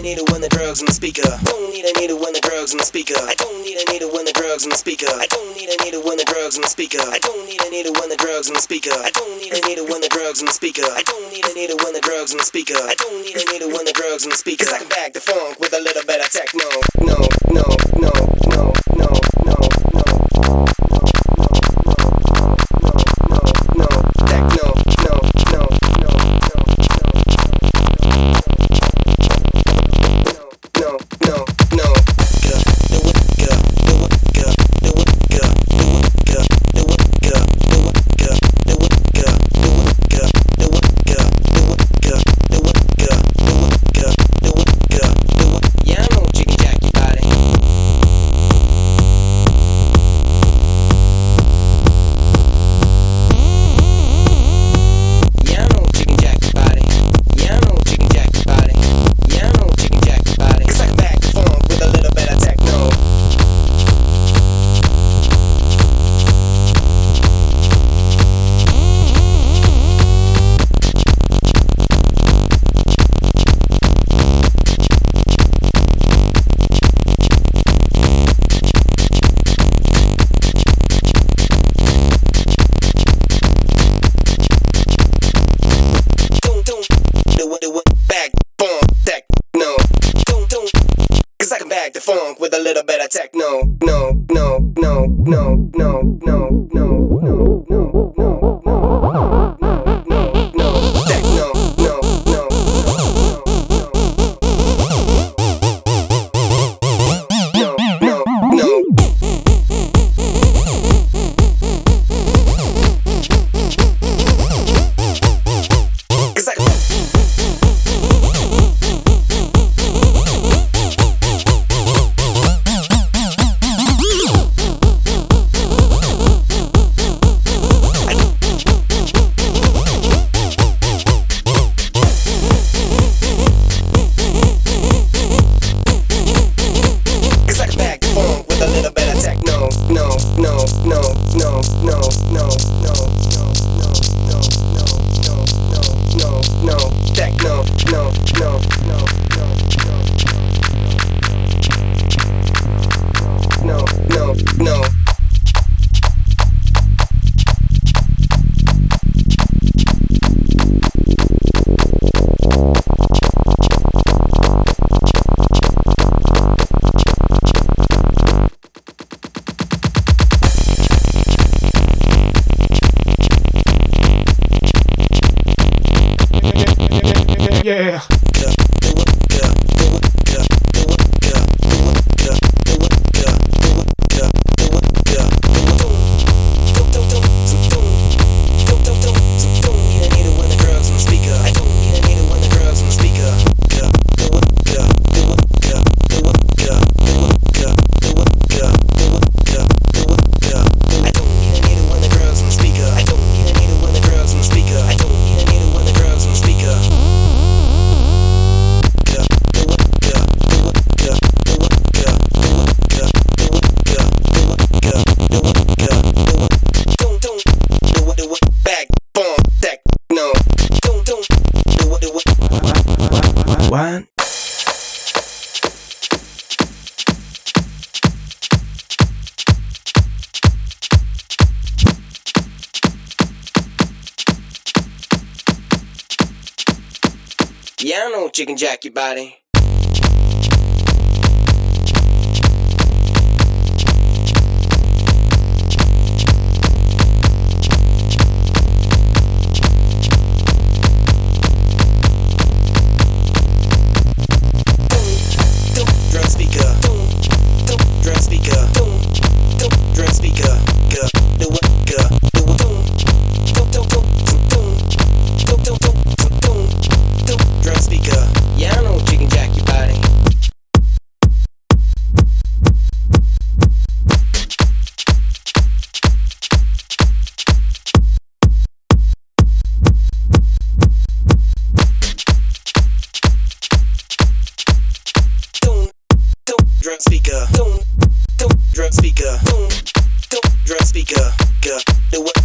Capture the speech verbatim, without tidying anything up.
needle when the drugs in the speaker. Don't need a needle when the drugs in the speaker. I don't need a needle when the drugs in the speaker. I don't need a needle when the drugs in the speaker. I don't need a needle when the drugs in the speaker. I don't need a needle when the drugs in the speaker. I don't need a needle when the drugs in the speaker. I don't need a needle when the drugs in the speaker. 'Cause I can back the funk with a little bit of techno. No, no, no, no, no, no, no. The funk with a little bit of techno. No, no, no, no, no, no, no, no, no, no, no, no, no, techno, no, no, no, no, no, no. Cause I can no. Yeah. What? Yeah, I know chicken jack your body. Drug speaker, don't, don't, drug speaker, don't, don't, drug speaker, go, the